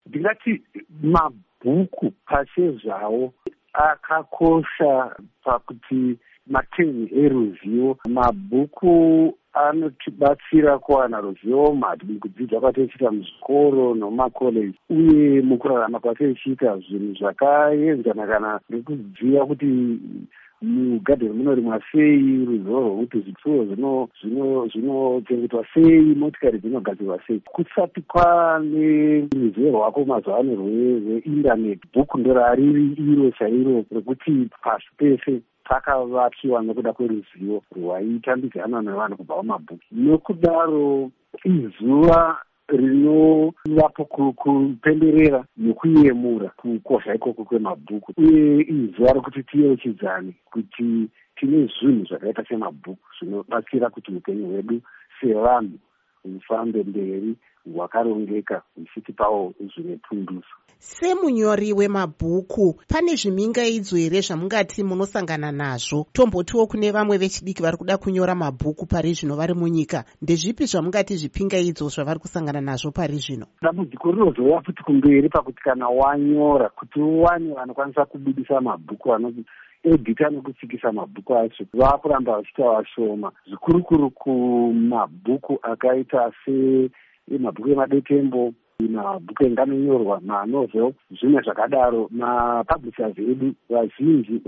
ndingati mabhuku pachezvawo akakosha pakuti mateni eruzivo. Mabhuku anotibatsira kuwana ruzivo mukudzidza kwatinochiita muzvikoro nemumakoleji uye mukurarama kwatinochiita zvinhu zvakaenzana kana nekuziva kuti mugadheni munorimwa sei, ruzivo rwokuti zvipfuwo zvinochengetwa sei, motikari dzinogadzirwa sei. Kusati kwane ruzivo rwako mazuva ano rweindaneti, bhuku ndorariri iro chairo rekuti pasi pese pakavakiwa nekuda kweruzivo rwaitambidzana nevanhu kubva mumabhuku. Nokudaro izuva rinovapo kupemberera nekuyemura kukosha ikoko kwemabhuku, uye izuva rokuti tiyeuchidzane kuti tine zvinhu zvakaita semabhuku zvinobatsira kuti upenyu hwedu sevanhu hufambe mberi hwakarongeka huchitipawo zvine punduso. Semunyori wemabhuku, pane zvimingaidzo here zvamungati munosangana nazvo? Tombotiwo kune vamwe vechidiki vari kuda kunyora mabhuku pari zvino vari munyika, ndezvipi zvamungati zvipingaidzo zvavari kusangana nazvo pari zvino? Dambudziko rinozouya futi kumberi pakuti kana wanyora kuti uwane vanokwanisa kubudisa mabhuku edita nekutsikisa mabhuku acho vakuramba vachiita vashoma, zvikurukuru kumabhuku akaita semabhuku emadetembo, mabhuku enganonyorwa, manovel, zvimwe zvakadaro. Mapublishers edu vazhinji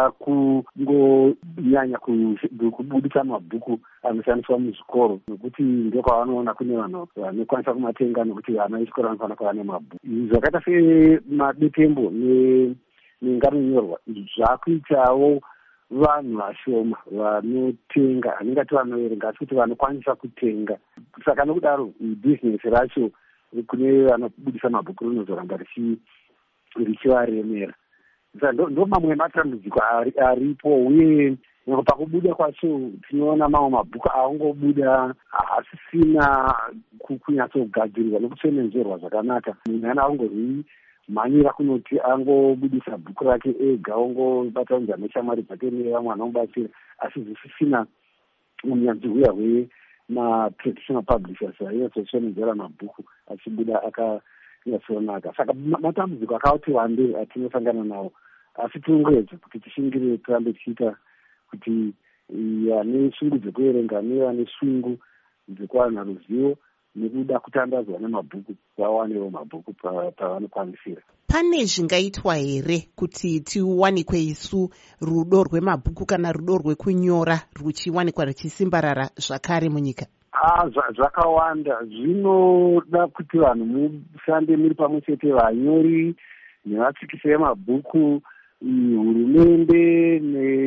vakungonyanya kubudisa mabhuku anoshandiswa muzvikoro nekuti ndokwavanoona kune vanhu vanokwanisa kumatenga nekuti vana vechikoro vanofanira kuva nemabhuku. Zvakaita semadetembo nenganonyorwa zvakuitawo vanhu vashoma vanotenga, haningati vanoverenga asi kuti vanokwanisa kutenga. Saka nokudaro bhizinesi racho kune vanobudisa mabhuku rinozoramba richivaremera. Ndo mamwe matambudziko aripo, uye pakubuda kwacho tinoona mamwe mabhuku aungobuda asisina kunyatsogadzirwa nekuchenenzerwa zvakanaka. Munhu aungozvimhanyira kunoti angobudisa bhuku rake ega, ongobatanidza neshamwari dzake nevamwe vanomubatsira, asi zvisisina unyanzvi huya ma-traditional publishers ainyatsochemenzera mabhuku achibuda akanyatsonaka. Saka matambudziko akauti wandei atinosangana nawo, asi tinongoedza kuti tishingire tirambe tichiita kuti ane shungu dzekuverenga nevane shungu dzekuwana ruzivo nekuda kutandadzwa nemabhuku vawanewo mabhuku pavanokwanisira. Pane zvingaitwa here kuti tiwanikwe isu rudo rwemabhuku kana rudo rwekunyora ruchiwanikwa ruchisimbarara zvakare munyika? Zvakawanda. Zvinoda kuti vanhu mushande muri pamwe chete, vanyori nevatsikisi vemabhuku, hurumende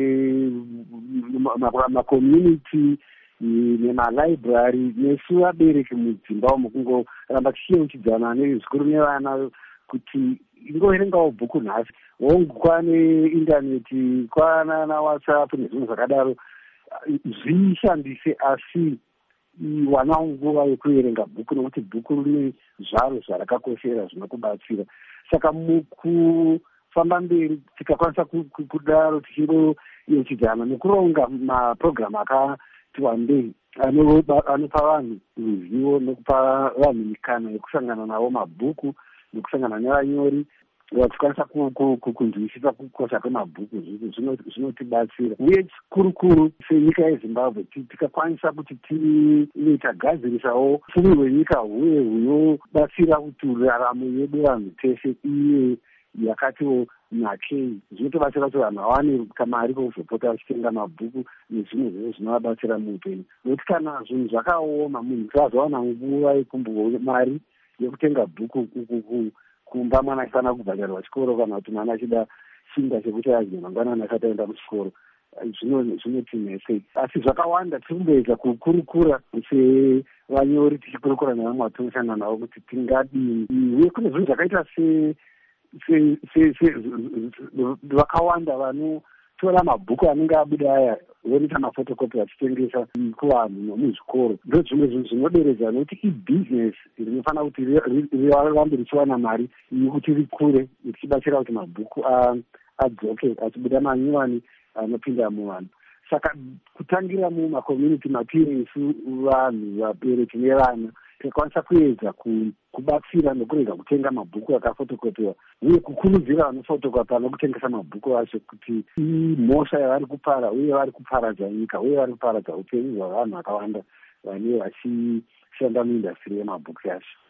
nemakommunity nemalibrary nesu vabereki mudzimba umo, kungoramba tichiyeuchidzana nezvikuru nevana kuti ingoverengawo bhuku nhasi. Kwane indaneti, kwana WhatsApp nezvimwe zvakadaro, zvishandise, asi wana nguva yekuverenga bhuku nekuti bhuku rine zvaro zvarakakoshera zvinokubatsira. Saka mukufamba mberi tikakwanisa kudaro tichiroyeuchidzana nekuronga mapurogiramu akati wandei anopa vanhu ruzivo nekupa vanhu mikana yekusangana navo mabhuku nekusangana nevanyori vachikwanisa kunzwisisa kukosha kwemabhuku, zvinotibatsira. Uye chikurukuru senyika yeZimbabwe tikakwanisa kuti tive tagadzirisawo upfumi hwenyika huye hunobatsira kuti raramo yedu vanhu teshe iye yakatiwo nakei, zvinotobatsira kuti vanhu vawane kamari kokuzopota vachitenga mabhuku nezvimwe zvese zvinovabatsira muupenyu. Nokuti kana zvinhu zvakaoma, munhu sazowana nguva yekumbowa mari yekutenga bhuku kumba mwana achifanira kubhadharwa chikoro, kana kuti mwana achida chinda chekuti adye mangwanani asati aenda kuchikoro, zvinotinese. Asi zvakawanda tiri kumboedza kukurukura sevanyori, tichikurukura nevamwe vatinoshanda navo kuti tingadini. Uye kune zvinhu zvakaita vakawanda vanotora mabhuku anenge abuda aya voita mafotokopi vachitengesa kuvanhu nomuzvikoro. Ndo zvimwe zvinhu zvinoderedza nokuti ibhizinesi rinofanira kuti rirambe richiwana mari yekuti rikure, richibatsira kuti mabhuku adzoke achibuda manyuwani anopinda muvanhu. Saka kutangira mumakommunity matiri isu vanhu vabereki nevana tikakwanisa kuedza kubatsira nokurega kutenga mabhuku akafotokopiwa uye kukurudzira vanofotokopa nokutengesa mabhuku acho kuti imhosva yavari kupara uye vari kuparadza nyika uye vari kuparadza upenyu hwavanhu vakawanda vanenge vachishanda muindastiri yemabhuku yacho.